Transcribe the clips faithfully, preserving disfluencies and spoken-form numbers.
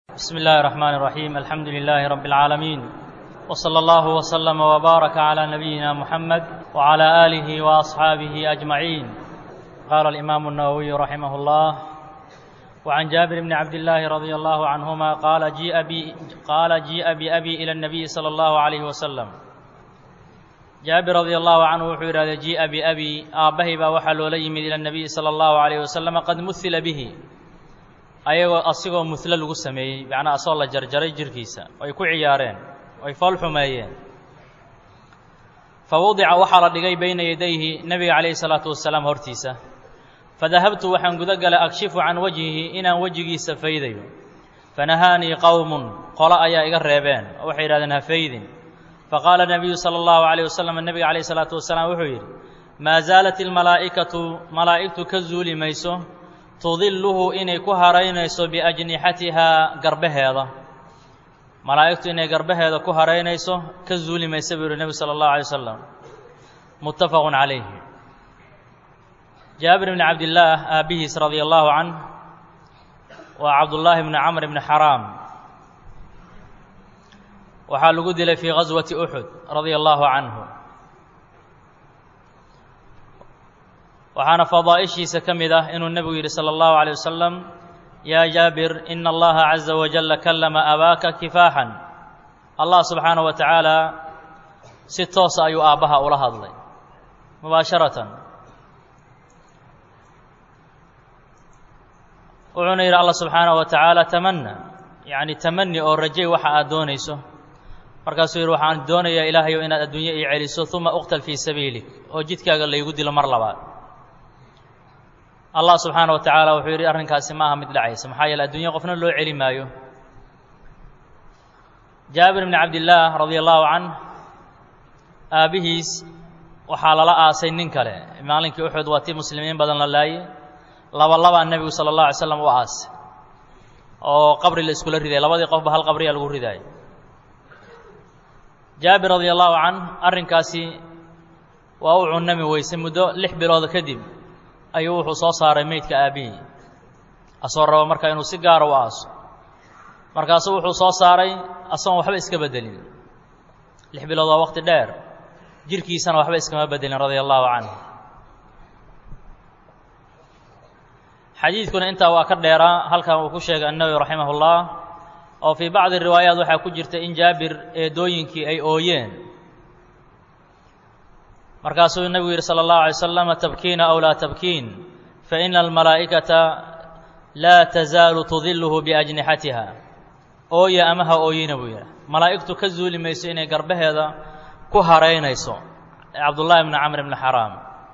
بسم الله الرحمن الرحيم الحمد لله رب العالمين وصلى الله وسلم وبارك على نبينا محمد وعلى آله وأصحابه أجمعين. قال الإمام النووي رحمه الله: وعن جابر بن عبد الله رضي الله عنهما قال جيء بي قال جيء بأبي إلى النبي صلى الله عليه وسلم. جابر رضي الله عنه wuxuu yidhahday jii'a biabi aabbahay baa waxaa loola yimid ila الnabiyi salى اllahu عalayه wasalam qad muhila bihi ayagoo asigoo muhlo lagu sameeyey macnaa asoo la jarjaray jirkiisa ay ku ciyaareen ay fool xumeeyeen. fawudica waxaa la dhigay bayna yadayhi nebiga calayhi الsalaatu wasalaam hortiisa. fadahabtu waxaan guda galay akshifu can wajhihi inaan wejigiisa faydayo. fanahaanii qowmun qolo ayaa iga reebeen oo waxay yidhahdeen ha faydin. faqaala nabiyu sala allahu calayh wasalam nebiga calayhi salaatu wasalaam wuxuu yidhi: maa zaalat ilmalaa'ikatu malaa'igtu ka zuuli mayso tudilluhu inay ku haraynayso biajnixatihaa garbaheeda. malaa'igtu inay garbaheeda ku haraynayso ka zuuli mayso buu yihi nebigu sala allahu alay wasalam. muttafaqun calayh. jaabir bni cabdillaah aabbihiis radia allahu canh waa cabdullaahi bni camr bni xaraam. waxaa lagu dilay fii gaswati uxud radia allahu canhu. waxaana fadaa'ishiisa ka mid ah inuu nebigu yidhi sala allahu عalيه wasalam: yaa jaabir ina allaha caza wajalla kallama abaaka kifaaxan. allah subxaanaه wa tacaala si toosa ayuu aabbaha ula hadlay mubaasharatan. wuxuuna yidhi allah subxaanaه wa tacaala tamanna yacni tamani oo rajay waxa aad doonayso. markaasuu yidhi waxaan doonayaa ilaahayow inaad adduunye ii celiso uma uqtal fii sabiilik oo jidkaaga laygu dilo mar labaad. allah subxaana wa tacaala wuxuu yidhi arrinkaasi ma aha mid dhacaysa, maxaa yeele adduunye qofna loo celi maayo. jaabir bni cabdillaah radia allahu canh aabbihiis waxaa lala aasay nin kale maalinkii uxud waa tii muslimiin badan la laayey. laba labaa nebigu sala allahu alay slam u aasay oo qabri la iskula riday. labadii qofba hal qabriyaa lagu ridaayay. jaabir radia allahu canh arrinkaasi waa u cunami weysay. muddo lix bilooda kadib ayuu wuxuu soo saaray meydka aabbihii asoo rabo marka inuu si gaara u aaso. markaasuu wuxuu soo saaray asagoon waxba iska beddelin. lix bilood waa waqti dheer, jirhkiisana waxba iskama beddelin radia allahu canhu. xadiidkuna intaa waa ka dheeraa halkan uu ku sheegay annawowi raximah ullah, oo fii bacdi riwaayaat waxaa ku jirta in jaabir eedooyinkii ay ooyeen. markaasuu nebigu yidhi sala allahu alay wasalam: tabkiina aw laa tabkiin faina almalaa'ikata laa tazaalu tudilluhu biajnixatiha. ooya ama ha ooyina buu yidhi, malaa'igtu ka zuuli mayso inay garbaheeda ku haraynayso. cabdullaahi bni camr bni xaraam.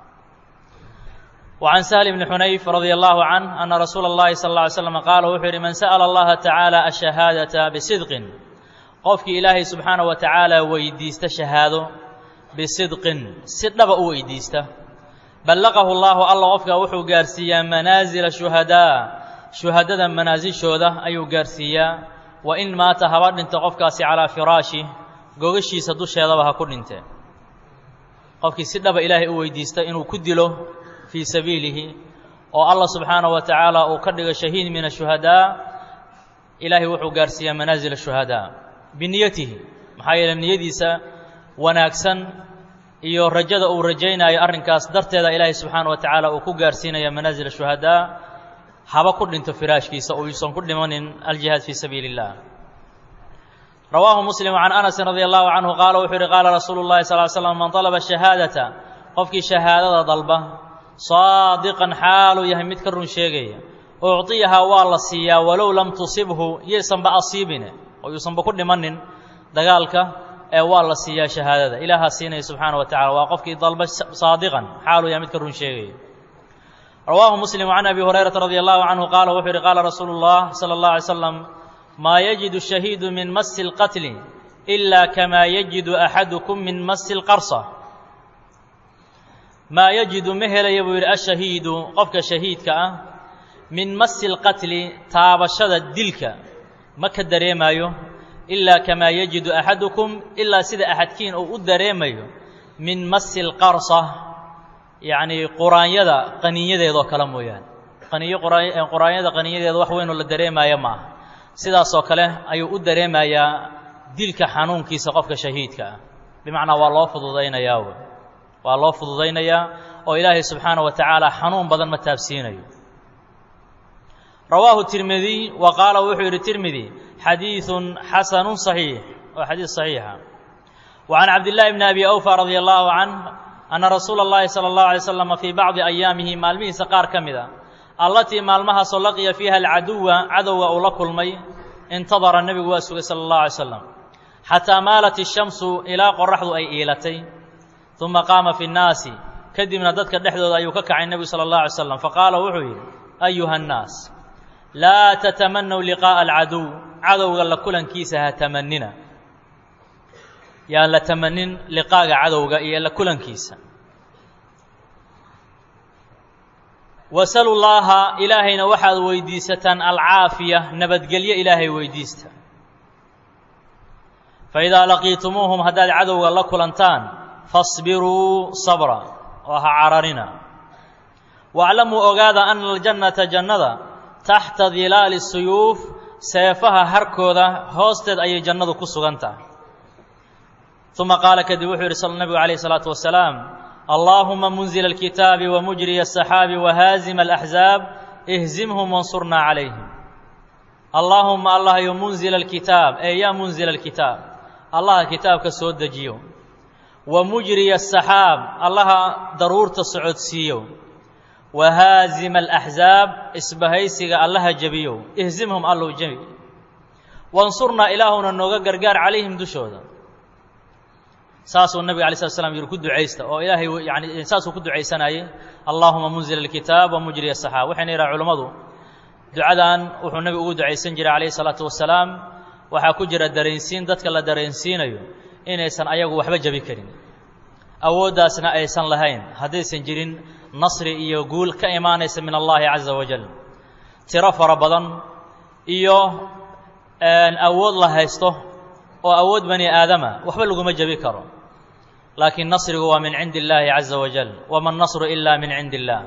وعن سهل بن حنيف رضي الله عنه أن رسول الله صلى الله عليه وسلم قال wuxuu yidhi: man sأل الله تعالى الشhahaadaةa بصدقin qofkii ilaahay subxaanaه wa tacaala weydiista shahaado bisidqin si dhaba u weydiista, ballaqahu اllahu alla qofka wuxuu gaarsiiyaa manaazila shuhadaa shuhadada manaasishooda ayuu gaarsiiyaa. wa in maata haba dhinta qofkaasi calىa firaashi gogashiisa dusheedaba ha ku dhinte. qofkii si dhaba ilaahay u weydiista inuu ku dilo fii sabiilihi oo allah subxaanaه wa tacaala uu ka dhigo shahiid min ashuhadaa, ilaahay wuxuu gaarsiiyaa manaazil ashuhadaa biniyatihi. maxaa yeele niyadiisa wanaagsan iyo rajada uu rajaynaayo arrinkaas darteeda ilaahay subxaanaه wa tacaala uu ku gaarsiinaya manaazil ashuhadaa, haba ku dhinto firaashkiisa oo uusan ku dhimanin aljihaad fii sabiili اllah. rawaahu muslim can anasin radi allahu canhu qaala wuxuu yihi: qaala rasuulu اllahi sal ly slam: man طalaba shahaadata qofkii shahaadada dalba saadiqan xaaluu yahay mid ka run sheegaya, ucطiyahaa waa la siiyaa walow lam tusibhu yaysanba asiibine oo yuusanba ku dhimanin dagaalka, ee waa la siiyaa shahaadada. ilaahaa siinaya subxaana wa tacala. waa qofkii dalba saadiqan xaaluu yahay mid ka run sheegaya. rawaahu muslim can abi hurayrata radi allahu canhu qaala wuxuu yihi: qaala rasuulu اllah salى اllahu alay slam: maa yajidu shahiidu min masi اlqatli ila kamaa yajidu axadukum min masi اlqarsa. maa yajidu ma helaya buu yidhi ashahiidu qofka shahiidka ah min masi اlqatli taabashada dilka ma ka dareemayo, ilaa kamaa yajidu axadukum ilaa sida axadkiin uu u dareemayo min masi اlqarsa yacnii quraanyada qaniinyadeedoo kale mooyaane. qaniyo quraanyada qaniinyadeeda wax weyn oo la dareemaayo ma aha. sidaasoo kale ayuu u dareemayaa dilka xanuunkiisa qofka shahiidka ah bimacnaa waa loo fududaynayaa waa loo fududaynayaa oo ilaahay subxaanaه wa tacaala xanuun badan ma taabsiinayo rawaahu tirmidiy wa qaala wuxuu yidhi tirmidi xadiiثun xasanu صaxiix waa xadiis صaxiixa وعan cabdالlahi bni abi awfa radي allahu canh anna rasuula اllahi salى اllahu alay slam fii bacdi ayaamihi maalmihiisa qaar ka mid a allatii maalmahaasoo laqiya fiiha alcaduwa cadowga uu la kulmay intadara nebigu waa sugay sala اllahu alay slam xataa maalat الshamsu ilaa qoraxdu ay iilatay uma qaama fi الnaasi kadibna dadka dhexdooda ayuu ka kacay nebigu salى اllahu alay slam faqaala wuxuu yidhi ayuha الnaas laa tatamanaw liqaaءa alcaduw cadowga la kulankiisa ha tamanina yaan la tamanin liqaaga cadowga iyo la kulankiisa wasalu llaaha ilaahayna waxaad weydiisataan alcaafiya nabadgelyo ilaahay weydiista faidaa laqiitumuuhum haddaad cadowga la kulantaan fasbiruu sabra oo ha cararina waaclamuu ogaada ana aljannata jannada taxta dilaali suyuuf seefaha harkooda hoosteed ayay jannadu ku sugan tahay uma qaala kadib wuxuu yidhi nabigu calayh isalaatu wasalaam allaahuma munzila alkitaabi wamujriya asaxaabi wahaazima alaxzaab ihzimhum wansurnaa calayhim allaahuma allahyo munzila alkitaab ee yaa munzila alkitaab allaha kitaabka soo dejiyo wamujriya asaxaab allaha daruurta socodsiiyo wahaazima alaxzaab isbahaysiga allaha jebiyo ihzimhum allow jebi wansurnaa ilaahuna nooga gargaar calayhim dushooda saasuu nabiga alay slat slam yidhi ku ducaysta oo ilaahay yani saasuu ku ducaysanayay allaahuma munzila alkitaab wamujriya asaxaab waxayna yidhaha culimmadu ducadan wuxuu nebigu ugu ducaysan jiray calayhi salaatu wasalaam waxaa ku jira dareensiin dadka la dareensiinayo inaysan ayagu waxba jebi karin awooddaasna aysan lahayn haddaysan jirin nasri iyo guul ka imaanaysa min allahi caza wajal tiro fara badan iyo awood la haysto oo awood bani aadama waxba laguma jebi karo laakiin nasrigu waa min cindi اllaahi caza wajal wama الnasru ila min cindi اllah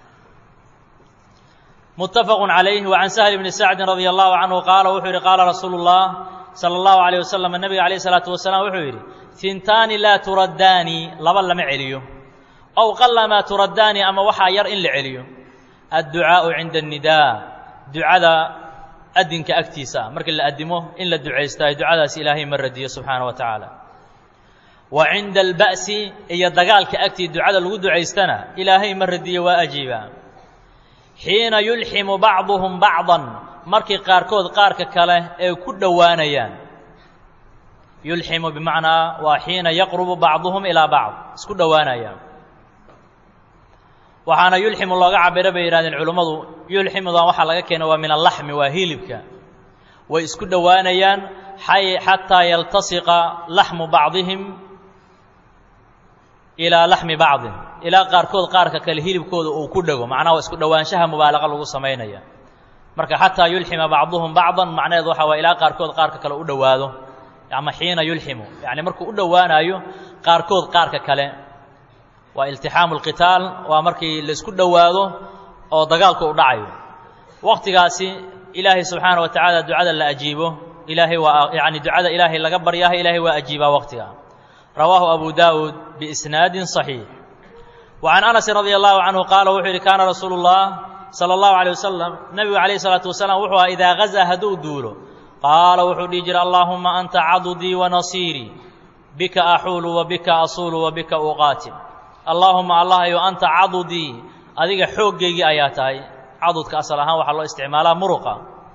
muttafaqu calayh wacan sahl bni sacdin radia allahu canhu qaala wuxuu yidhi qaala rasuulu اllah salى اllahu alayh wasalam nabiga alayh الsalaatu wasalaam wuxuu yidhi hintaani laa turaddaani laba lama celiyo ow qalamaa turaddaani ama waxaa yar in la celiyo adducaaءu cinda الnidaa ducada adinka agtiisa markii la addimo in la ducaystaayo ducadaas ilaahay ma radiyo subxaana wa tacaala wa cinda alba'si iyo dagaalka agtii ducada lagu ducaystana ilaahay ma radiyo waa ajiiba xiina yulximu bacduhum bacdan markii qaarkood qaarka kale ay ku dhowaanayaan yulximu bimacnaa waa xiina yaqrubu bacduhum ilaa bacd isku dhowaanayaan waxaana yulximu looga cabiro bay yidhahdeen culimmadu yulximudan waxaa laga keena waa min allaxmi waa hilibka way isku dhowaanayaan xataa yaltasiqa laxmu bacdihim ilaa laxmi bacdin ilaa qaarkood qaarka kale hilibkooda uu ku dhego macnaha waa isku dhowaanshaha mubaalaqa lagu samaynaya marka xataa yulxima bacduhum bacdan macnaheed waxa waa ilaa qaarkood qaarka kale u dhowaado ama xiina yulximu yacni markuu u dhowaanayo qaarkood qaarka kale waa iltixaamu alqitaal waa markii laisku dhowaado oo dagaalku u dhacayo waqtigaasi ilaahay subxaana wa tacaala ducada la ajiibo ilaahay waa yani ducada ilaahay laga baryaha ilaahay waa ajiibaa waqtiga rawaahu abu daa'uud biisnaadin صaxiix wacan anasin radia allahu canhu qaala wuxuu yidhi kaana rasuulu اllah salى اllahu alيه wasalam nebigu calayh الsalaatu wasalaam wuxuu aha idaa gazaa hadduu duulo qaala wuxuu dhihi jiray allaahuma anta cadudii wanasiirii bika axuulu wa bika asuulu wa bika uqaatil allaahuma allahyo anta cadudii adiga xooggaygii ayaa tahay cadudka asal ahaan waxaa loo isticmaalaa muruqa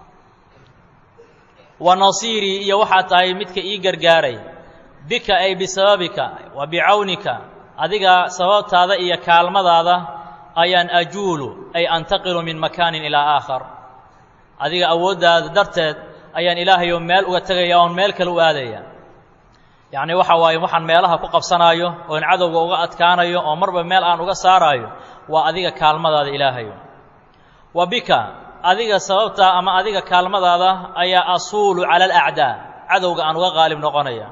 wa nasiirii iyo waxaa tahay midka ii gargaaray bika ay bisababika wa bicawnika adiga sababtaada iyo kaalmadaada ayaan ajuulu ay antaqilu min makaanin ilaa aakhar adiga awooddaada darteed ayaan ilaahayo meel uga tegaya oon meel kale u aadaya yacni waxa waaye waxaan meelaha ku qabsanaayo oon cadowga uga adkaanayo oo marba meel aan uga saaraayo waa adiga kaalmadaada ilaahayo wa bika adiga sababtaa ama adiga kaalmadaada ayaa asuulu cala alacdaa cadowga aan uga qaalib noqonaya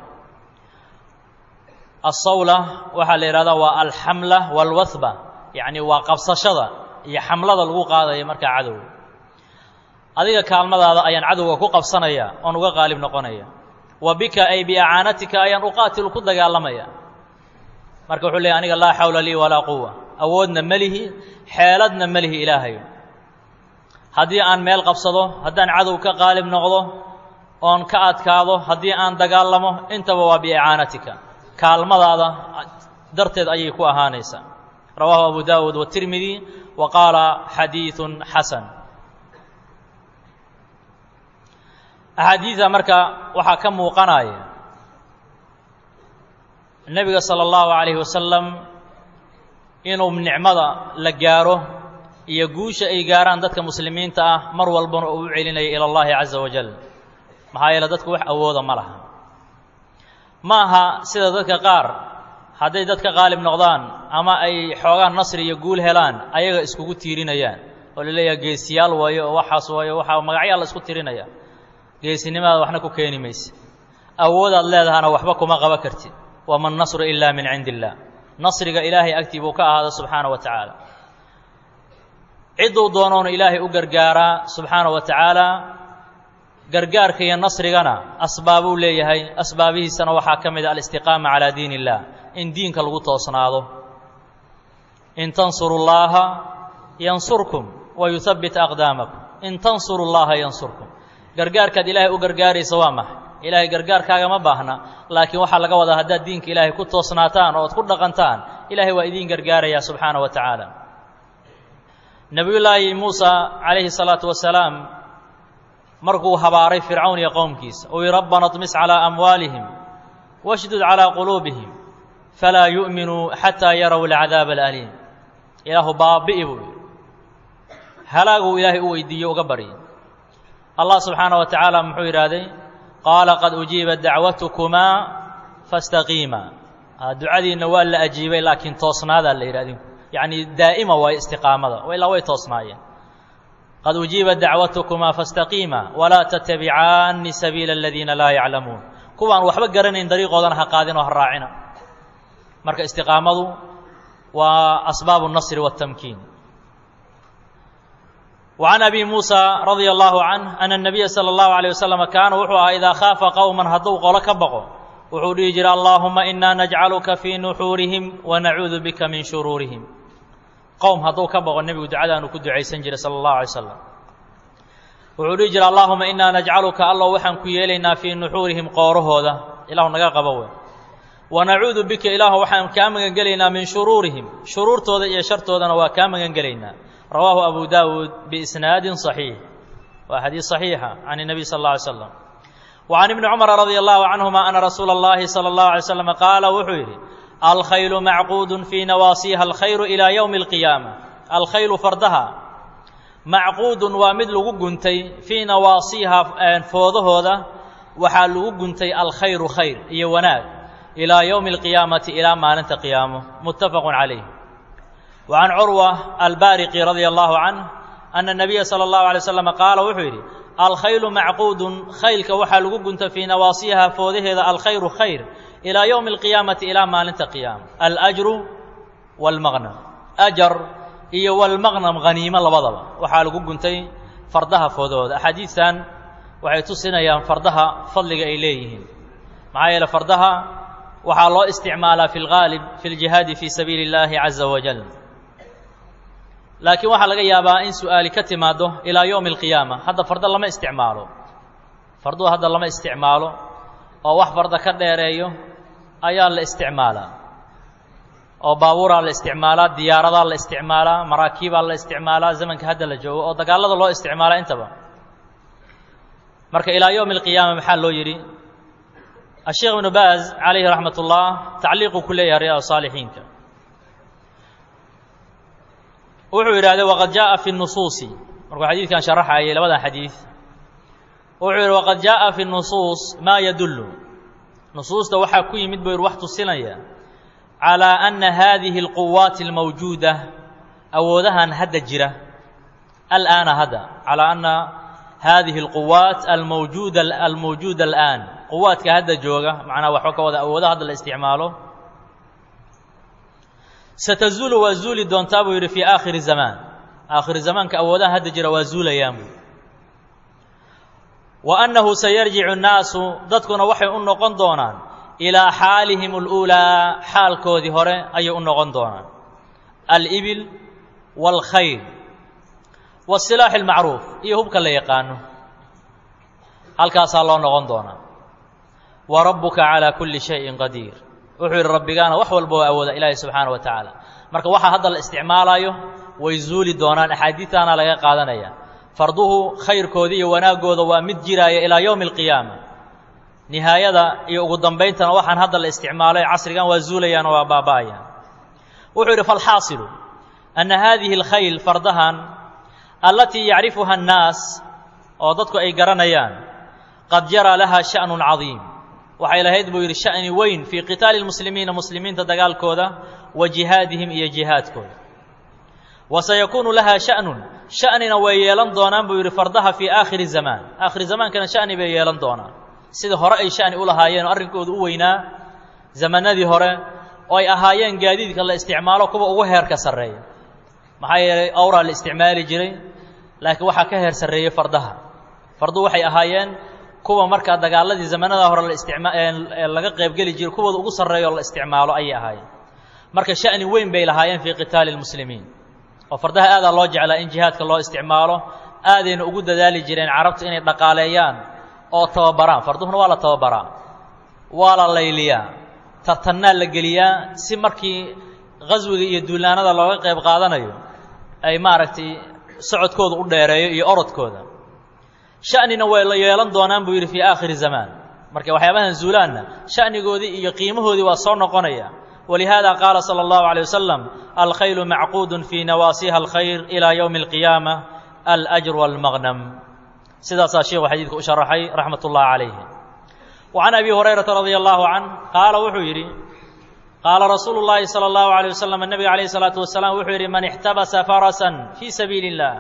asawla waxaa la yidhahdaa waa alxamla waalwahba yacni waa qabsashada iyo xamlada lagu qaadaya markaa cadowga adiga kaalmadaada ayaan cadowga ku qabsanaya oon uga qaalib noqonaya wa bika ay biacaanatika ayaan uqaatilu ku dagaalamaya marka wuxuu leeyahay aniga laa xawla lii walaa quwa awoodna malihi xeeladna malihi ilaahay haddii aan meel qabsado haddaan cadow ka qaalib noqdo oon ka adkaado haddii aan dagaalamo intaba waa biacaanatika kaalmadaada darteed ayay ku ahaanaysaa rawaahu abu daawuud watirmidi wa qaala xadiidun xasan axaadiida marka waxaa ka muuqanaya nebiga sala allahu calayhi wasalam inuu nicmada la gaaro iyo guusha ay gaaraan dadka muslimiinta ah mar walbana uu u celinaya ila allahi caza wajal maxaa yeele dadku wax awooda ma laha ma aha sida dadka qaar hadday dadka qaalib noqdaan ama ay xoogaan nasri iyo guul helaan ayaga iskugu tiirinayaan oo la leeyahay geesiyaal waayo oo waxaas waayo waxaa magacyaa la isku tirinaya geesinimaada waxna ku keeni mayse awoodaad leedahana waxba kuma qaba kartid wama nasru ilaa min cindi illaah nasriga ilaahay agtii buu ka ahaada subxaana wa tacaala cidduu doonoona ilaahay u gargaaraa subxaana wa tacaala gargaarka iyo nasrigana asbaabuu leeyahay asbaabihiisana waxaa ka mid a alistiqaama calaa diin illah in diinka lagu toosnaado in tansuru llaaha yansurkum wa yuhabbit aqdaamakum in tansuru llaaha yansurkum gargaarkaad ilaahay u gargaaraysa waa maxay ilaahay gargaarkaaga ma baahna laakiin waxaa laga wadaa haddaad diinka ilaahay ku toosnaataan oo ad ku dhaqantaan ilaahay waa idiin gargaarayaa subxaana wa tacaala nebiyullaahi muusa calayhi salaatu wasalaam markuu habaaray fircawn iyo qowmkiisa uu yihi rabbana طmis calىa amwaalihim washdud calىa quluubihim falaa yu'minuu xataa yarow alcadaab alaliim ilaahu baabi'i buu yidhi halaaguu ilaahay u weydiiye uga baryay allah subxaana wa tacaala muxuu yidhaahday qaala qad ujiibat dacwatukumaa faاstaqiima ducadiinna waa la ajiibay laakiin toosnaadaa la yidhahdi yacni daa'ima waayo istiqaamada ilaa way toosnaayeen qad ujiibat dacwatukumaa faاstaqiima walaa tattabicaani sabiila aladiina laa yaclamuun kuwaan waxba garanayn dariiqoodana ha qaadin oo ha raacina marka istiqaamadu waa asbaabu الnasri wالtamkiin وعن أبي موسى رضي الله عنه أن النبي صلى الله عليه وسلم كان وxuu aha إذا خاaف qوما hadduu qolo ka baqo wuxuu dhihi jira اللهuma إنا نجعلka في نحuurihim ونacuudu bika min shuruurihim qowم hadduu ka baqo nebigu ducadaanu ku ducaysan jiray salى الlaه عليه وسلم wuxuu dhihi jira اللهuma إنا نجعلka allow waxaan ku yeelaynaa fii نuxuurihim qoorahooda ilahu naga qabo wey وanacuudu bika ilaahu waxaan kaa magan gelaynaa min shuruurihim shuruurtooda iyo shartoodana waa kaa magan gelaynaa rawaahu abu daawuud biisnaadin صaxiix waa xadiis صaxiixa can الnabiy sal اlه alay slam وcan ibni cumara radi allahu canهuma ana rasuula اllahi salى اllahu alay slam qaala wuxuu yidhi alkhaylu macquudu fii nawaasiha alkhayru ilaa ywmi اlqiyaama alkhaylu fardaha macquudun waa mid lagu guntay fii nawaasiha foodahooda waxaa lagu guntay alkhayru khayr iyo wanaag ilaa ywmi اlqiyaamati ilaa maalinta qiyaamo muttafaq calayh وعن cروة الbاriqي رضي الله عنه أن النبي صلى الله عليه وسلم قاala wuxuu yidhi alkhaylu macquud khaylka waxaa lagu gunta fii nawaasiha foodaheeda alkhayru khayr إilىa yوم القiyaamaةi ilaa maalinta qiyaama alأjru والmaqnم أjar iyo wاlmaqnم haniimo labadaba waxaa lagu guntay fardaha foodahooda axaadiistan waxay tusinayaan fardaha fadliga ay leeyihiin maxaa yeele fardaha waxaa loo isticmaalaa fi اlغaalib fi اljihaadi fii sabiili الlahi عaزa wajل laakiin waxaa laga yaabaa in su'aali ka timaado ilaa yowmi alqiyaama hadda fardo lama isticmaalo farduhu hadda lama isticmaalo oo wax farda ka dheereeyo ayaa la isticmaalaa oo baabuuraa la isticmaalaa diyaaradaa la isticmaalaa maraakiibaa la isticmaalaa zamanka hadda la joogo oo dagaallada loo isticmaalaa intaba marka ilaa yowmi alqiyaama maxaa loo yidhi asheekh ibnu baaz calayhi raxmat ullah tacliiquu ku leeyahay riyaad saalixiinka wuxuu yidhahdee waqad jaaءa fi الnusuusi markuu xadiidkan sharaxayay labadan xadiid wuxuu yidhi waqad jaaءa fi الnusuus maa yadullu nusuusta waxaa ku yimid buu yidhi wax tusinaya calىa أna hadihi اlquwaati اlmawjuuda awoodahan hadda jira alآana hadda calىa أna hadihi اlquwaat almawjuuda almawjuuda alآan quwaadka hadda jooga macnaha waxba ka wada awoodaha hadda la isticmaalo satazuulu waa zuuli doontaa buu yidhi fii aakhiri zamaan aakhiri zamaanka awoodaha hadda jira waa zuulayaan buu wa annahu sayarjicu annaasu dadkuna waxay u noqon doonaan ilaa xaalihim اluulaa xaalkoodii hore ayay u noqon doonaan alibil wاlkhayl wasilaax اlmacruuf iyo hubka la yaqaano halkaasaa loo noqon doonaa wa rabbuka calaa kulli shayin qadiir wuxuu yidhi rabbigaana wax walba waa awooda ilaahay subxaana wa tacaala marka waxaa hadda la isticmaalayo way zuuli doonaan axaadiistaana laga qaadanaya farduhu khayrkooda iyo wanaaggooda waa mid jiraaya ilaa yowmi alqiyaama nihaayada iyo ugu dambayntana waxaan hadda la isticmaalay casrigan waa zuulayaan oo waa baaba'ayaan wuxuu yidhi falxaasilu anna haadihi alkhayl fardahan allatii yacrifuha annaas oo dadku ay garanayaan qad jaraa lahaa sha'nun cadiim waxay lahayd buu yidhi sha'ni weyn fii qitaali lmuslimiina muslimiinta dagaalkooda wa jihaadihim iyo jihaadkooda wa sayakuunu lahaa sha'nun sha'nina way yeelan doonaan buu yidhi fardaha fii aakhiri zamaan aakhiri zamaankana sha'ni bay yeelan doonaan sida hore ay sha'ni u lahaayeen oo arrinkooda u weynaa zamannadii hore oo ay ahaayeen gaadiidka la isticmaalo kuwa ugu heerka sarreeya maxaa yeelay awraa la isticmaali jiray laakiin waxaa ka heer sarreeyey fardaha farduhu waxay ahaayeen kuwa markaa dagaaladii zamanada hore la isticmaa laga qaybgeli jiray kuwooda ugu sarreeya oo la isticmaalo ayay ahaayeen marka sha'ni weyn bay lahaayeen fii qitaali lmuslimiin oo fardaha aadaa loo jeclaa in jihaadka loo isticmaalo aadayna ugu dadaali jireen carabtu inay dhaqaaleeyaan oo tababaraan farduhuna waa la tababaraa waa la layliyaa tartannaa la geliyaa si markii qaswiga iyo duulaanada looga qayb qaadanayo ay maaragtay socodkooda u dheereeyo iyo orodkooda sha'nina way la yeelan doonaan buu yidhi fii aakhiri zamaan marka waxyaabahan zuulaanna sha'nigoodii iyo qiimahoodii waa soo noqonaya walihaada qaala sala allahu calayh wasalam alkhaylu macquudun fii nawaasiha alkhayr ilaa yowmi alqiyaama alajr waalmaqnam sidaasaa sheikhu xadiidka u sharaxay raxmat ullahi calayhi wa can abi hurayrata radia allahu canh qaala wuxuu yidhi qaala rasuulu llaahi sala allahu alayh wasalam nebiga calayhi salaatu wasalaam wuxuu yidhi man ixtabasa farasan fii sabiili illah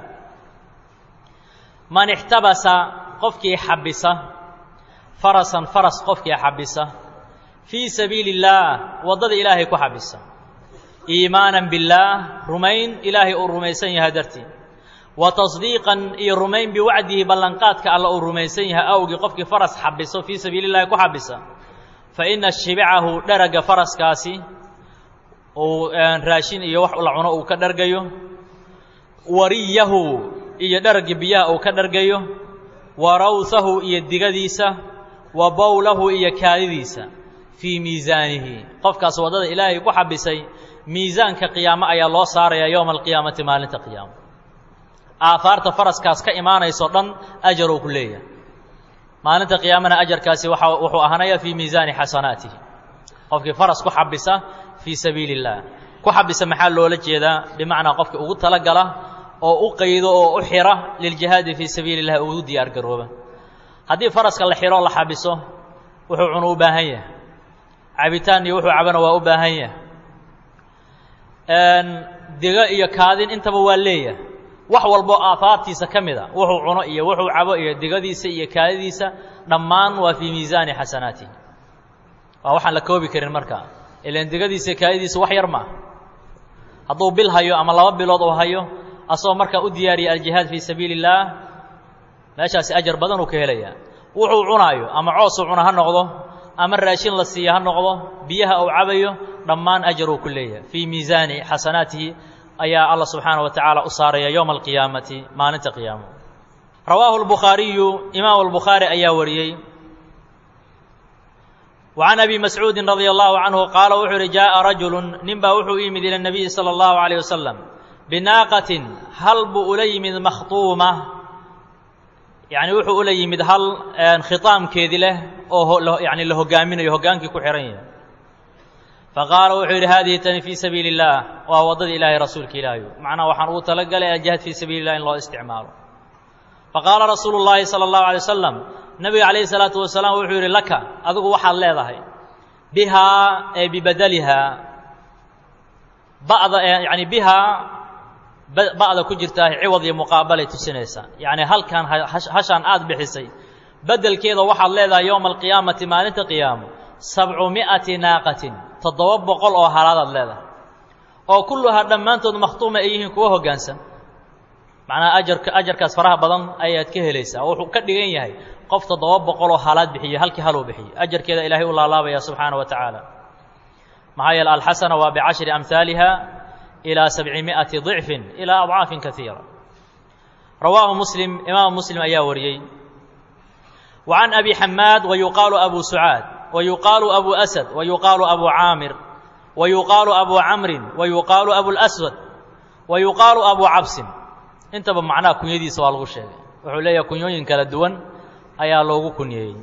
man ixtabasa qofkii xabisa farasan faras qofkii xabisa fii sabiili illaah waddada ilaahay ku xabisa iimaanan billaah rumayn ilaahay uu rumaysan yahay dartii wa tasdiiqan iyo rumayn biwacdihi ballanqaadka alla uu rumaysan yahay awgii qofkii faras xabiso fii sabiili illahi ku xabisa fa inna shibicahu dharaga faraskaasi uu raashin iyo wax la cuno uu ka dhargayo wariyahu iyo dharagii biyaha uu ka dhargayo wa rawsahu iyo digadiisa wa bowlahu iyo kaadidiisa fii miisaanihi qofkaas waddada ilaahay ku xabisay miisaanka qiyaamo ayaa loo saarayaa yowma alqiyaamati maalinta qiyaamo aahaarta faraskaas ka imaanayso dhan ajaruu ku leeyahay maalinta qiyaamana ajarkaasi waxa wuxuu ahaanayaa fii miisaani xasanaatihi qofkii faras ku xabisa fii sabiili illaah ku xabisa maxaa loola jeedaa bimacnaa qofkii ugu talagala oo u qaydo oo u xira liljihaadi fii sabiili illahi ugu diyaar garooba haddii faraska la xiro la xabiso wuxuu cunu u baahan yahay cabitaan iyo wuxuu cabana waa u baahan yahay digo iyo kaadin intaba waa leeyahay wax walbo aahaartiisa ka mida wuxuu cuno iyo wuxuu cabo iyo digadiisa iyo kaadidiisa dhammaan waa fii miisaani xasanaatihi waa waxaan la koobi karin markaa ilaan digadiisa iyo kaadidiisa wax yar maaha hadduu bil hayo ama laba bilood oo hayo asagoo markaa u diyaariya aljihaad fii sabiili illaah meeshaasi ajar badan uu ka helayaa wuxuu cunaayo ama coosuu cuna ha noqdo ama raashin la siiya ha noqdo biyaha uu cabayo dhammaan ajar uu ku leeyahay fii miisaani xasanaatihi ayaa allah subxaanaه wa tacaala u saaraya yowma alqiyaamati maalinta qiyaamo rawaahu اlbukhaariyu imaam albukhaari ayaa wariyey wa can abi mascuudin radia allahu canhu qaala wuxuu uhi jaaءa rajulu nin baa wuxuu u yimid ila الnabiyi salى اllahu عalيه wasalam binaaqatin hal buu ula yimid makhtuuma yani wuxuu ula yimid hal khitaamkeedi leh oo yani la hogaaminayo hoggaankii ku xihan yahay faqaala wuxuu yidhi haadihi tani fii sabiili اllaah waa waddadii ilaahay rasuulka ilaahayo macnaha waxaan ugu talagalay aljihaad fii sabiili illah in loo isticmaalo faqaala rasuulu llaahi salى اllahu alay wasalam nebiga calayhi salaatu wasalaam wuxuu yidhi laka adigu waxaad leedahay bihaa ee bibadalihaa ba'da yani bihaa ba'da ku jirtaa ciwad iyo muqaabalay tusinaysaa yacni halkan hashaan aad bixisay beddelkeeda waxaad leedahay yowma alqiyaamati maalinta qiyaamo sabcu mi'ati naaqatin toddoba boqol oo halaadaad leedahay oo kulluhaa dhammaantood makhtuuma ay yihiin kuwa hoggaansan macnaha ajarka ajarkaas faraha badan ayaad ka helaysaa wuxuu ka dhigan yahay qof toddoba boqol oo halaad bixiye halkii haluu bixiye ajarkeeda ilaahay u laalaabaya subxaana wa tacaala maxaa yeele alxasana waa bicashri amhaaliha ilaa sabcimi'ati ضicfin ilaa adcaafin kaiira rawaahu muslim imaam muslim ayaa wariyey wa can abi xamaad wayuqaalu abu sucaad wayuqaalu abu asad wayuqaalu abu caamir wayuqaalu abu camrin wayuqaalu abulaswad wayuqaalu abu cabsin intaba macnaha kunyadiisa waa lagu sheegay wuxuu leeyahay kunyooyin kala duwan ayaa loogu kunyeeyey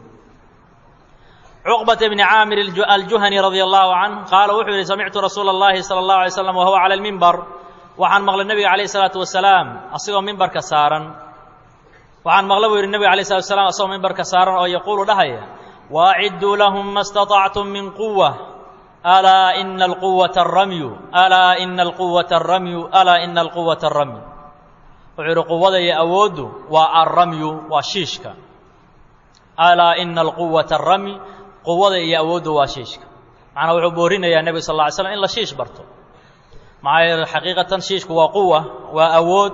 cuqbata bni caamir aljuhani radia allahu canh qaala wuxuu yidhi samictu rasuula اllahi salى اllahu alay slam wahuwa cala almimbar waxaan maqlay nebiga calayh isalaatu wasalaam asigoo mimbarka saaran waxaan maqlay buu yidhi nebiga alayh salatu wasalaam asagoo mimbarka saaran oo yaquulu dhahaya waacidduu lahum ma staطactum min quwa alaa ina alquwata aramyu alaa ina alquwata aramyu alaa ina alquwata aramyu wuxuu yidhi quwada iyo awooddu waa alramyu waa shiishka alaa ina alquwata aramyi quwada iyo awooddu waa shiishka macnaa wuxuu boorinayaa nebiga sal lla ly slam in la shiish barto maxaa yeele xaqiiqatan shiishku waa quwa waa awood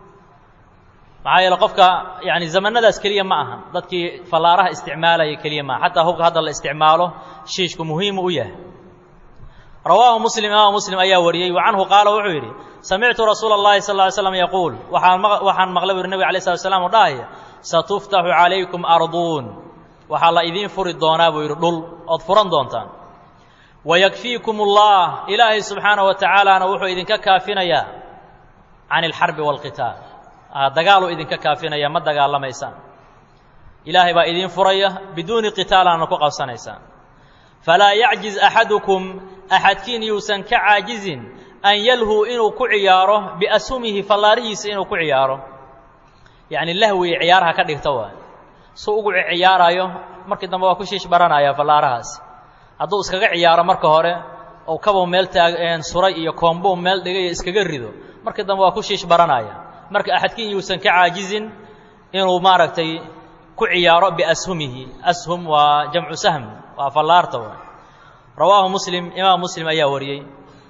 maxaa yeele qofka yani zamanadaas keliya ma ahan dadkii fallaaraha isticmaalaya keliya maaha xataa hubka hadda la isticmaalo shiishku muhiimu u yahay rawaahu muslim imaam muslim ayaa wariyey wa canhu qaala wuxuu yidhi samictu rasuula اllahi sal ly slam yaquul waxaan waxaan maqlay bu yhi nebig alay slat slam oo dhahaya satuftaxu calaykum arduun waxaa la idiin furi doonaa buu yidhi dhul ood furan doontaan wayakfiikum ullah ilaahay subxaanaه wa tacaalaana wuxuu idinka kaafinayaa can alxarbi wاlqitaal dagaaluu idinka kaafinaya ma dagaalamaysaan ilaahay baa idiin furaya biduuni qitaalaana ku qabsanaysaan falaa yacjiz axadukum axadkiin yuusan ka caajizin an yalhuu inuu ku ciyaaro biashumihi fallaarihiisa inuu ku ciyaaro yacni lahwi ciyaaraha ka dhigta waay suu ugu ciyaaraayo markii dambe waa ku shiish baranaya fallaarahaasi hadduu iskaga ciyaaro marka hore oo kabow meel taag suray iyo koombow meel dhigay iyo iskaga rido markii dambe waa ku shiish baranaya marka axadkiin yuusan ka caajizin inuu maaragtay ku ciyaaro biashumihi ashum waa jamcu sahm waa fallaarta waay rawaahu muslim imaam muslim ayaa wariyey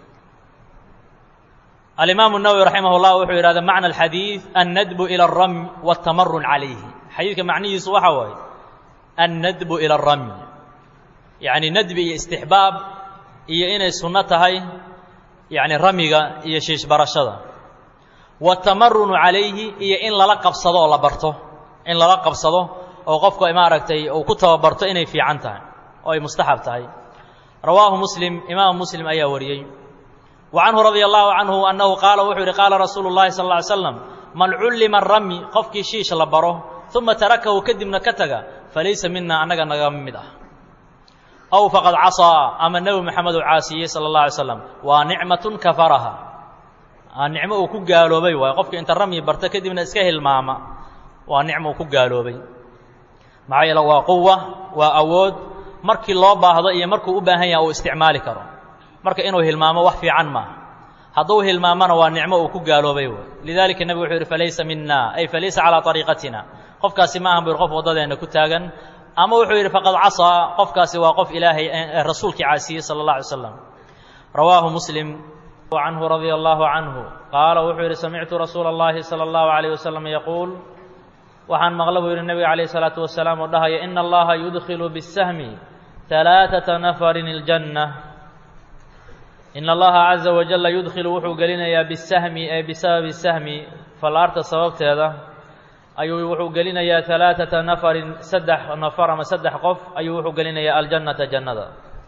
alimaamu الnawowi raximah اllah wuxuu yidhahda macna alxadiid annadbu ilى الramy wاtamarun calayhi xadiidka macnihiisu waxa waaye annadbu ilى الramy yacni nadbi iyo istixbaab iyo inay sunno tahay yacni ramiga iyo shiish barashada watamarunu calayhi iyo in lala qabsado oo la barto in lala qabsado oo qofka maaragtay uu ku tababarto inay fiican tahay oo ay mustaxab tahay rawaahu muslim imaam muslim ayaa wariyey wa canhu radia allahu canhu annahu qaala wuxuu yidhi qaala rasuulu llahi sal lla ly slam man cullima aramy qofkii shiish la baro uma tarakahu kadibna ka taga falaysa mina annaga naga mid ah aw faqad casaa ama nebi maxamed uu caasiyey sala اllah alay slam waa nicmatun kafaraha nicmo uu ku gaaloobay waayo qofka inta ramyi barta kadibna iska hilmaama waa nicmo uu ku gaaloobay maxaa yeele waa quwa waa awood markii loo baahdo iyo markuu u baahan yaha uu isticmaali karo marka inuu hilmaamo wax fiican maaha hadduu hilmaamona waa nicmo uu ku gaaloobay waay lidalika nebigu wuxuu yidhi falaysa mina ay falaysa calaa طariiqatina qofkaasi ma ahan bu qof waddadeenna ku taagan ama wuxuu yidhi faqad casaa qofkaasi waa qof ilaahay rasuulkii caasiyey sala اllah alay slam rawaahu muslim canhu radia allahu canhu qaala wuxuu yidhi samictu rasuula اllahi salى اllahu alayh wasalam yaquul waxaan maqla buu yidhi nebiga calayh الsalaatu wasalaam oo dhahaya ina allaha yudkhilu bisahmi ثalaaثaةa nafarin اljanna ina allaha caza wajalla yudkhilu wuxuu gelinayaa bisahmi ee bisababi sahmi fallaarta sababteeda ayuu wuxuu gelinayaa ثalaaثaةa nafarin saddex nafar ama saddex qof ayuu wuxuu gelinayaa aljannata jannada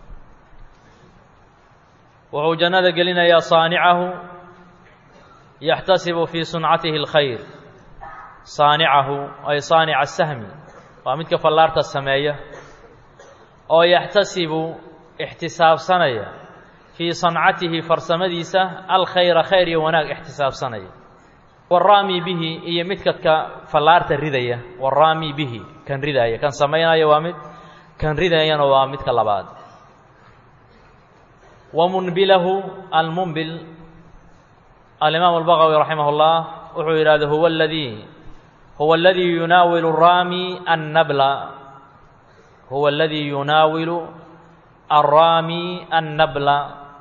wuxuu jannada gelinayaa saanicahu yaxtasibu fii suncatihi اlkhayr saanicahu ay saanica sahmi waa midka fallaarta sameeya oo yaxtasibu ixtisaabsanaya fii sancatihi farsamadiisa alkhayra khayr iyo wanaag ixtisaabsanaya waraami bihi iyo midka ka fallaarta ridaya waraami bihi kan ridaya kan samaynaya waa mid kan ridayana waa midka labaad wamunbilahu almunbil alimaam albagawi raximah اllah wuxuu yidhahda huwa aladii huwa aladii yunaawilu raami annabla huwa aladii yunaawilu arraami annabla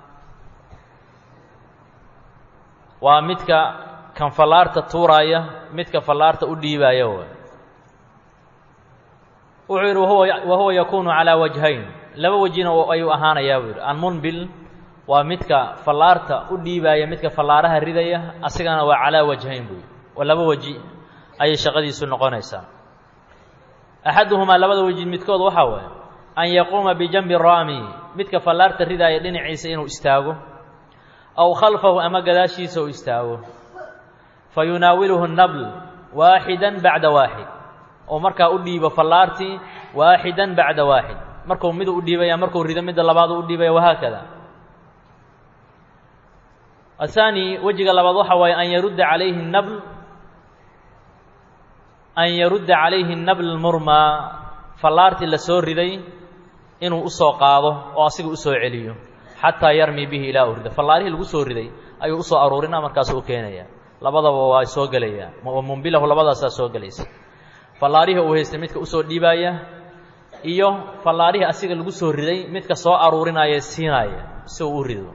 waa midka kan fallaarta tuuraaya midka fallaarta u dhiibaaya waay wuxuu yidhi wahuwa wahuwa yakuunu calaa wajhayn laba wejina ayuu ahaanayaa buu yidhi almunbil waa midka fallaarta u dhiibaya midka fallaaraha ridaya asigana waa calaa wajhayn buu yidhi waa laba weji ayay shaqadiisu noqonaysaa axaduhumaa labada weji midkood waxaa waye an yaquuma bijanbi raami midka fallaarta ridaaya dhinaciisa inuu istaago aw khalfahu ama gadaashiisa uu istaago fa yunaawiluhu nabl waaxidan bacda waaxid oo markaa u dhiibo fallaartii waaxidan bacda waaxid markuu midu u dhiibaya markuu rido midda labaad u dhiibaya wahaakada ahaani wejiga labaad waxa waaye an yarudda calayhi nabl an yarudda calayhi nabl murmaa fallaartii la soo riday inuu usoo qaado oo asiga usoo celiyo xataa yarmi bihi ilaa u rido fallaarihii lagu soo riday ayuu usoo aruurinaa markaas u keenaya labadaba waa soo gelaya mumbilahu labadaasaa soo gelaysa fallaarihii uu haystay midka usoo dhiibaaya iyo fallaarihii asiga lagu soo riday midka soo aruurinaya siinaaya si uu u rido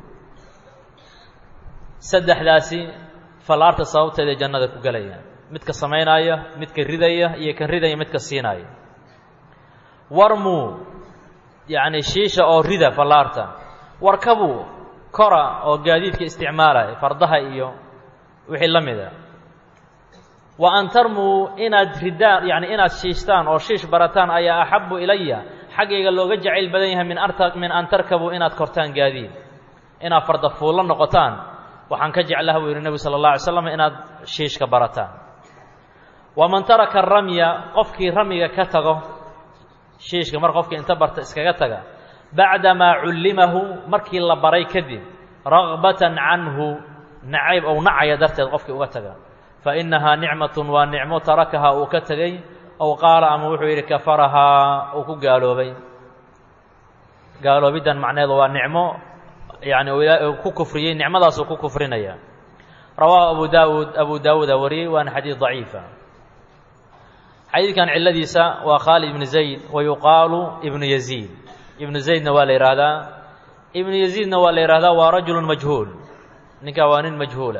saddexdaasi fallaarta sababteeda jannada ku gelaya midka samaynaya midka ridaya iyo kan ridaya midka siinaya warmuu yacni shiisha oo rida fallaarta warkabuu kora oo gaadiidka isticmaalaya fardaha iyo wixii la mida wa an tarmuu inaad ridaan yacni inaad shiishtaan oo shiish barataan ayaa axabu ilaya xaggayga looga jacayl badan yahay min arta min an tarkabuu inaad kortaan gaadiid inaad farda fuulla noqotaan waxaan ka jeclaha buu yidhi nebigu sala allah alay slam inaad shiishka barataan waman taraka aramya qofkii ramiga ka tago shiishka mar qofkii inta barta iskaga taga bacdamaa cullimahu markii la baray kadib ragbatan canhu nacayb ou nacaya darteed qofkii uga taga fa innahaa nicmatun waa nicmo tarakahaa uu ka tegey ow qaala ama wuxuu yidhi kafarahaa uu ku gaaloobay gaaloobiddan macneedu waa nicmo yacni ku kufriyey nicmadaasuu ku kufrinaya rawaahu abu daawuud abu daawuuda wariyey waana xadiid daciifa xadiidkan cilladiisa waa khaalid ibnu zayd wa yuqaalu ibnu yaziid ibnu zaydna waa la yidhaahdaa ibnu yaziidna waa la yidhahdaa waa rajulun majhuul ninkaa waa nin majhuula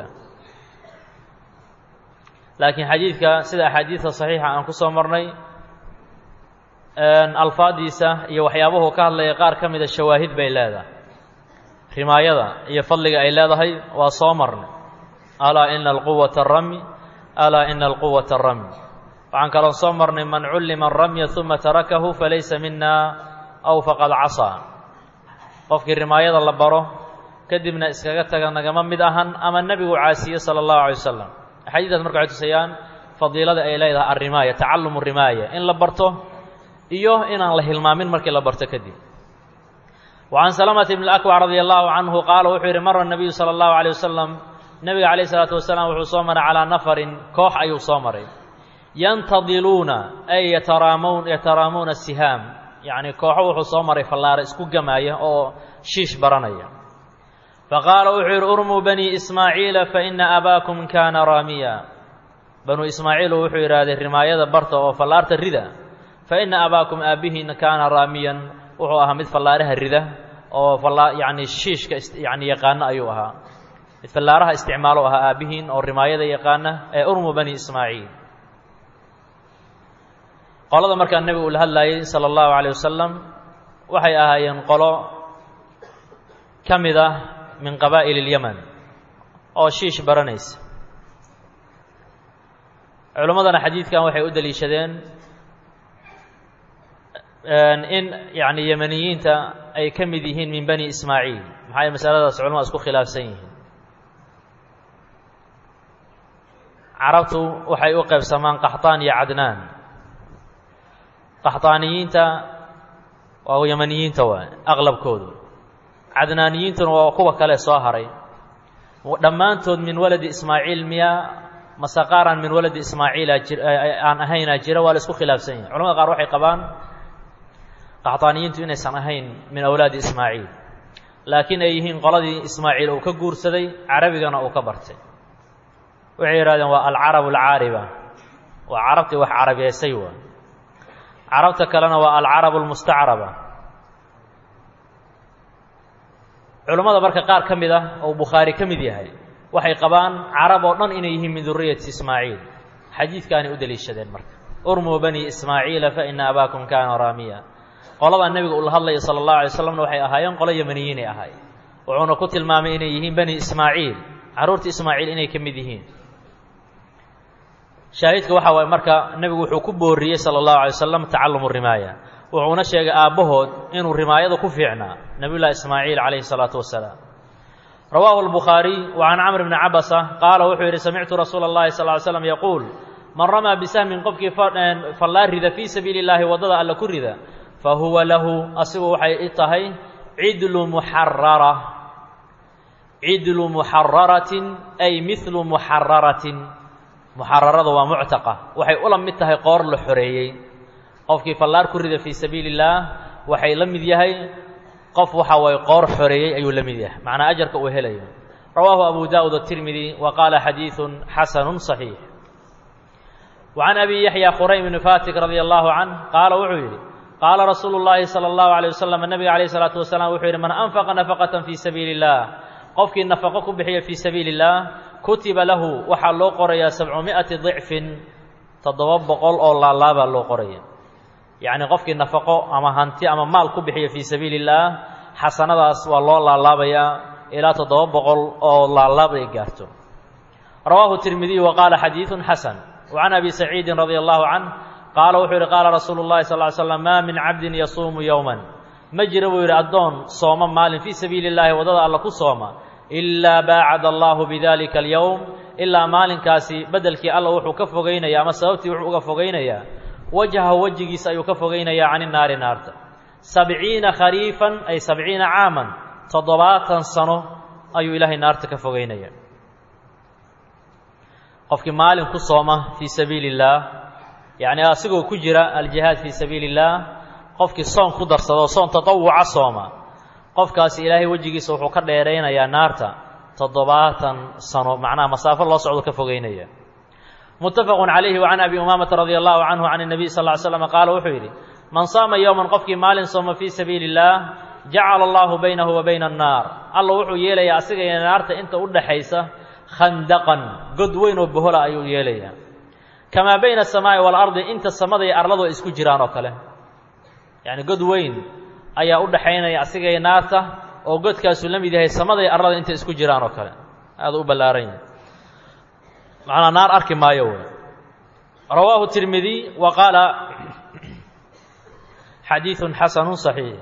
laakiin xadiidka sida axaadiidta saxiixa aan ku soo marnay alfaadiisa iyo waxyaabuhu ka hadlaya qaar ka mida shawaahid bay leedahay rimaayada iyo fadliga ay leedahay waa soo marnay alaa ina alquwata aramy alaa ina alquwata aramy waxaan kaloo soo marnay man cullima aramya uma tarakahu falaysa mina aw faqad casaa qofkii rimaayada la baro kadibna iskaga taga nagama mid ahan ama nebigu caasiye sala allahu alay wasalam axaadiidaas marka waxay tusayaan fadiilada ay leedahay alrimaaya tacalumu rimaaya in la barto iyo inaan la hilmaamin markii la barto kadib wacan salamata ibn alakwac radia allahu canhu qaala wuxuu yidhi mara nabiyu sala allahu alay wasalam nebiga calayh isalaatu wasalaam wuxuu soo maray calaa nafarin koox ayuu soo maray yantadiluuna ay yataraamun yataraamuuna sihaam yacni kooxo wuxuu soo maray fallaara isku gamaaya oo shiish baranaya faqaala wuxuu yidhi urmuu bani ismaaciila faina abaakum kaana raamiya banuu ismaaciilu wuxuu yidhaahday rimaayada barta oo fallaarta rida faina abaakum aabbihiina kaana raamiyan wuxuu ahaa mid fallaaraha rida oo fallaa yacni shiishka yani yaqaano ayuu ahaa mid fallaaraha isticmaalo ahaa aabbihiin oo rimaayada yaqaana ee urmuu bani ismaaciil qolada markaa nebigu uu la hadlaayey sala allahu calayh wasalam waxay ahaayeen qolo ka mid ah min qabaa'il اlyaman oo shiish baranaysa culimmadana xadiidkan waxay u deliishadeen in yacni yemaniyiinta ay ka mid yihiin min bani ismaaciil maxaa yaele masaladaas culamada isku khilaafsan yihiin carabtu waxay u qaybsamaan qaxtaan iyo cadnaan qaxtaaniyiinta waa yemaniyiinta waay aqlabkoodu cadnaaniyiintuna waa kuwa kale soo haray dhammaantood min waladi ismaaciil miya mase qaaraan min waladi ismaaciila jir aan ahaynaa jira waa la isku khilaafsan yahay culamada qaar waxay qabaan qaxtaaniyiintu inaysan ahayn min awlaadi ismaaciil laakiin ay yihiin qoladii ismaaciil uu ka guursaday carabigana uu ka bartay waxay yidhahdeen waa alcarabu alcaariba waa carabtii wax carabeysay waa carabta kalena waa alcarabu almustacraba culammada marka qaar ka mid ah oo bukhaari ka mid yahay waxay qabaan carab oo dhan inay yihiin min duriyati ismaaciil xadiidkaanay u deliishadeen marka urmuu bani ismaaciila faina abaakum kaana raamiya. qoladaa nebiga uu la hadlaya sala allahu alay waslamna waxay ahaayeen qolo yamaniyiinay ahay, wuxuuna ku tilmaamay inay yihiin bani ismaaciil, carruurta ismaaciil inay ka mid yihiin. shaahidka waxaa waaye marka nebigu wuxuu ku booriyey sala allahu alay wasalam tacalumu rimaaya, wuxuuna sheegay aabbahood inuu rimaayada ku fiicnaa nebiyullahi ismaaciil calayhi salaatu wasalaam. rawaahu albukhaariy wa can camr bni cabasa qaala wuxuu yidhi samictu rasuula allahi sal ly slam yaquul man ramaa bisahmin qofkii fallaa rida fii sabiili illaahi waddada alla ku rida fa huwa lahu asigu waxay i tahay cidlu muxarara cidlu muxararatin ay midlu muxararatin. muxararada waa muctaqa, waxay ula mid tahay qoor la xoreeyey. qofkii fallaar ku rida fii sabiili illaah waxay la mid yahay qof waxa waye qoor xoreeyey ayuu la mid yahay, macnaa ajarka uu helayo. rawaahu abu daa'uud atirmidi wa qaala xadiidun xasanun صaxiix. wa can abi yaxya khuraym bni fatik radia allahu canh qaala wuxuu yidhi qaala rasuulu llaahi sala allahu alay wasalam nabiga calayh salaatu wasalaam wuxuu yidhi man anfaqa nafaqatan fii sabiili illah qofkii nafaqo ku bixiya fii sabiili illaah kutiba lahu waxaa loo qorayaa sabcumi'ati dicfin toddoba boqol oo laalaabaa loo qoraya. yacni qofkii nafaqo ama hanti ama maal ku bixiya fii sabiili illaah xasanadaas waa loo laalaabayaa ilaa toddoba boqol oo laalaab ay gaarto. rawaahu tirmidiy wa qaala xadiidun xasan. wa can abi saciidin radia allahu canh qaala wuxuu yidhi qaala rasuulu llahi sal ly slam maa min cabdin yasuumu yowman ma jira buu yidhi addoon sooma maalin fii sabiili illaahi waddada alla ku sooma ilaa baacada allahu bidalika alyowm ilaa maalinkaasi beddelkii alla wuxuu ka fogaynaya ama sababtii wuxuu uga fogaynayaa wajhahu wejigiisa ayuu ka fogaynayaa cani naari naarta sabciina khariifan ay sabciina caaman toddobaatan sano ayuu ilaahay naarta ka fogaynaya. qofkii maalin ku sooma fii sabiili illaah yacni asigoo ku jira aljihaad fii sabiili illaah qofkii soon ku darsado soon tatawuca sooma qofkaasi ilaahay wejigiisa wuxuu ka dheeraynayaa naarta toddobaatan sano, macnaha masaafo loo socdo ka fogeynaya. muttafaqun calayhi wa can abi umaamata radia allahu canhu can الnabiy sal ly slam qaala wuxuu yidhi man saama yowman qofkii maalin sooma fii sabiili illaah jacala allahu baynahu wa bayna annaar alla wuxuu yeelayaa asiga iyo naarta inta u dhaxaysa khandaqan god weyn oo bohola ayuu yeelayaa kamaa bayna asamaa'i waalardi inta samada iyo arladu ay isku jiraan oo kale. yacni god weyn ayaa u dhaxaynaya asiga iyo naarta oo godkaasuu la mid yahay samada iyo arlada intay isku jiraan oo kale, aada u ballaaran yahay, macnaa naar arki maayo wey. rawaahu tirmidiy wa qaala xadiidun xasanun صaxiix.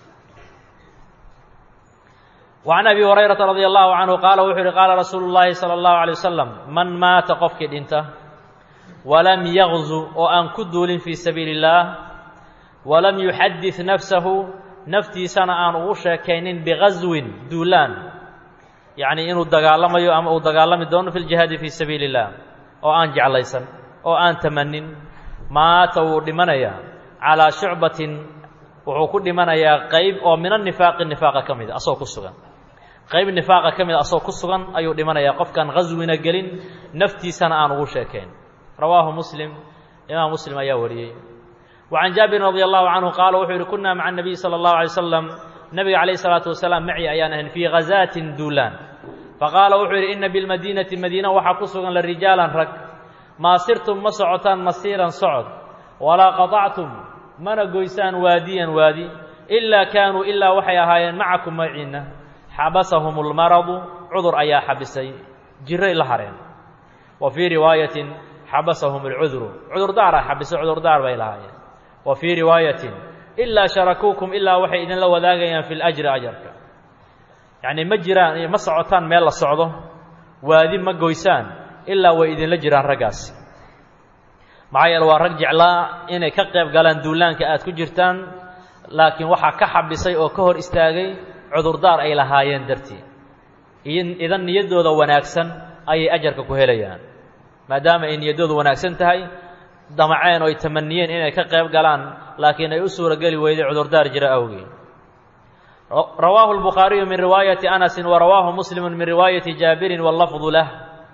wa can abi hurayrata radia allahu canhu qaala wuxuu yihi qaala rasuulu llaahi sala allahu alay wasalam man maata qofkii dhinta walam yagzu oo aan ku duulin fii sabiili illaah walam yuxadid nafsahu naftiisana aan ugu sheekaynin bigaswin duulaan, yacni inuu dagaalamayo ama uu dagaalami doono fi ljihaadi fii sabiili illah oo aan jeclaysan oo aan tamanin, maata wuu dhimanayaa calaa shucbatin wuxuu ku dhimanayaa qayb oo min anifaaqi nifaaqa ka mida asagoo ku sugan qayb nifaaqa ka mida asagoo ku sugan ayuu dhimanayaa qofkaan gaswina gelin naftiisana aan ugu sheekayn. rawaahu muslim, imaam muslim ayaa wariyey. wa can jaabirin radi allahu canhu qaala wuxuu yidhi kunaa maca anabiy sala allahu alay wasalam nabiga calayhi salaatu wasalaam maci ayaan ahayn fii hazaatin duulaan faqaala wuxuu yidhi ina bilmadiinati madiina waxaa ku sugan la rijaalan rag maa sirtum ma socotaan masiiran socod walaa qatactum mana goysaan waadiyan waadi ilaa kaanuu ilaa waxay ahaayeen macakum maciinna xabasahum lmaradu cudur ayaa xabisay jiray la hareen. wa fii riwaayatin xabasahum alcudru cudurdaaraa xabisay cudurdaar bay lahaayeen. wa fii riwaayatin ilaa sharakuukum ilaa waxay idinla wadaagayaan fi lajri ajarka, yacni ma jiraan ma socotaan meel la socdo waadi ma goysaan ilaa way idinla jiraan raggaasi. maxaa yeele waa rag jeclaa inay ka qayb galaan duulaanka aad ku jirtaan, laakiin waxaa ka xabisay oo ka hor istaagay cudurdaar ay lahaayeen dartii. idan niyaddooda wanaagsan ayay ajarka ku helayaan, maadaama ay niyaddoodu wanaagsan tahay, damaceen oo ay tamaniyeen inay ka qayb galaan laakiin ay u suurageli weyday cudurdaar jira awgeed. rawaahu albukhaariyu min riwaayati anasin wa rawaahu muslimu min riwaayati jaabirin wallafdu lah.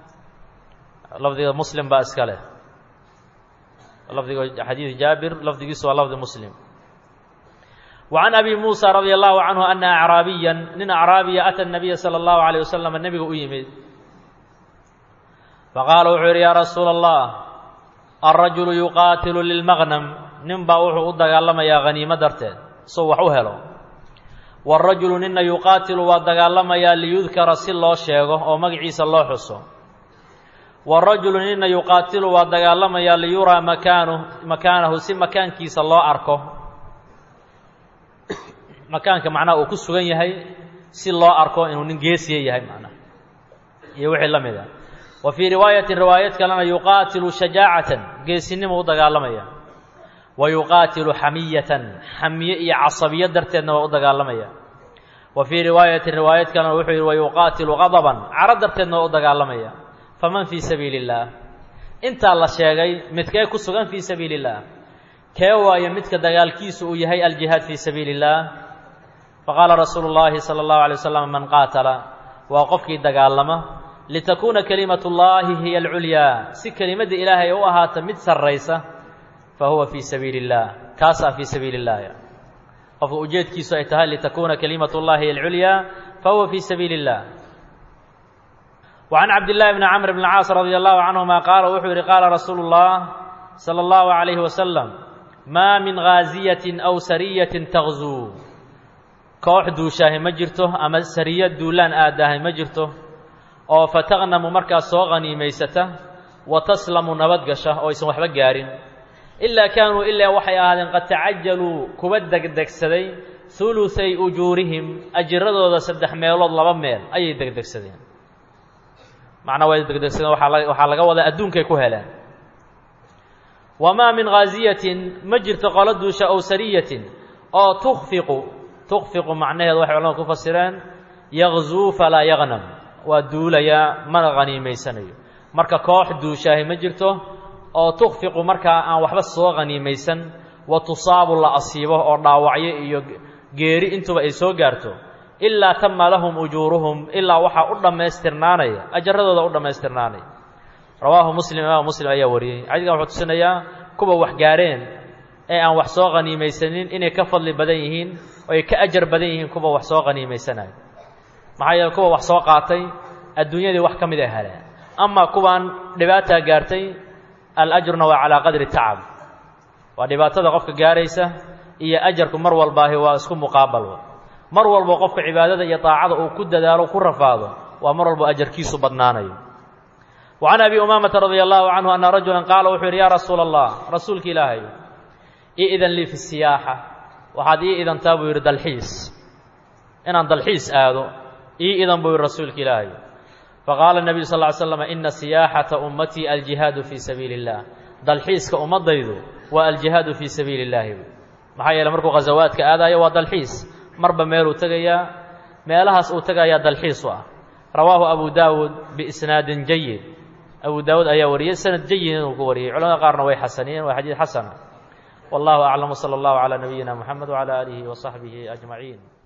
lafdiga muslim baa iska leh, lafdiga xadiid jaabir lafdigiisu waa lafdi muslim. wa can abi muusa radia allahu canhu ana acraabiyan nin acraabiya ata nabiya sala allahu alayh wasalam nabiga u yimid faqaala wuxuu yidhi yaa rasuula allah alrajulu yuqaatilu lilmaqnam nin baa wuxuu u dagaalamayaa haniimo darteed soo wax u helo wاrajulu nina yuqaatilu waa dagaalamayaa liyudkara si loo sheego oo magaciisa loo xuso wاrajulu nina yuqaatilu waa dagaalamayaa liyuraa makaanu makaanahu si makaankiisa loo arko makaanka macnaha uu ku sugan yahay si loo arko inuu nin geesiya yahay macnaha iyo wixii la mid a wa fii riwaayatin riwaayad kalena yuqaatilu shajaacatan geesinimo u dagaalamaya wa yuqaatilu xamiyatan xamiye iyo casabiyo darteedna waa u dagaalamaya wa fii riwaayatin riwaayad kalena wuxuu yidhi wa yuqaatilu qadaban caro darteedna waa u dagaalamaya faman fii sabiili اllaah intaa la sheegay midkee ku sugan fii sabiili اllaah kee waayo midka dagaalkiisu uu yahay aljihaad fii sabiili اllaah faqaala rasuulu اllaahi salى اllahu alay wasalam man qaatala waa qofkii dagaalama litakuuna kelimatu اllahi hiya alculyaa si kelimadda ilaahay u ahaata mid sarraysa fahuwa fii sabiili اllah kaasaa fii sabiili اllah qofka ujeedkiisu ay tahay litakuuna kelimatu اllahi hiya alculyaa fahuwa fii sabiili اllah وعن عبد الله بن عمرو بن العاص رضي الله عنهما قال wuxuu yihi قال رsuuل الله صلى الله عليه وسلم ما من غاaزية أو سرية تغزو koox duushaahi ma jirto ama sariya duulaan aadahay ma jirto oo fataqnamu markaas soo qaniimaysata wataslamu nabad gasha oo aysan waxba gaarin ilaa kaanuu ilaa waxay ahaadeen qad tacajaluu kuwa degdegsaday ثuluثay ujuurihim ajiradooda saddex meelood laba meel ayay degdegsadeen macnaa way degdegsadeen waxaa laga wadaa adduunkay ku heleen wamaa min gaaziyatin ma jirto qolo duusha ow sariyatin oo tukfiqu tukfiqu macnaheedu waxay culamadu ku fasireen yagzuu falaa yagnam waa duulayaa mana haniimaysanayo marka koox duushaahi ma jirto oo tukfiqu markaa aan waxba soo haniimaysan wa tusaabu la asiibo oo dhaawacyo iyo geeri intuba ay soo gaarto ilaa tama lahum ujuuruhum ilaa waxaa u dhammaystirnaanaya ajaradooda u dhammaystirnaanaya rawaahu muslim imaam muslim ayaa wariyey xadiidkan wuxuu tusinayaa kuwa wax gaareen ee aan wax soo haniimaysanin inay ka fadli badan yihiin oo ay ka ajar badan yihiin kuwa wax soo haniimaysanayo maxaa yeele kuwa wax soo qaatay adduunyadii wax ka mid ay heleen ama kuwaan dhibaataa gaartay alajruna waa calaa qadri tacab waa dhibaatada qofka gaaraysa iyo ajarku mar walbaahi waa isku muqaabal mar walbo qofka cibaadada iyo daacada uu ku dadaalo ku rafaado waa mar walbo ajarkiisu badnaanayo وعن أبي أمامة رضي الله عنه أن رجلا قال wuxuu yidhi ya rasuul الlah rasuulka ilaahay iidan lii fi الsiyaaxa waxaad ii idantaa buu yidhi dalxiis inaan dalxiis aado ii idan buu yidhi rasuulka ilaahay faqaala النabiyu sal ly slam ina siyaaxata ummatii aljihaadu fii sabiili الlah dalxiiska ummadaydu waa aljihaadu fii sabiili الlahi maxaa yeele markuu ghazawaadka aadayo waa dalxiis marba meeluu tegayaa meelahaas uu tegayaa dalxiis u ah rawaahu abu daawuud biisnaadin jayid abu daawuud ayaa wariyey sanad jayid inuu ku wariyey culamada qaarna way xasaniyeen waa xadiid xasana wallahu aclam wsala allahu calaa nabiyina moxamed wcala aalihi wasaxbihi ajmaciin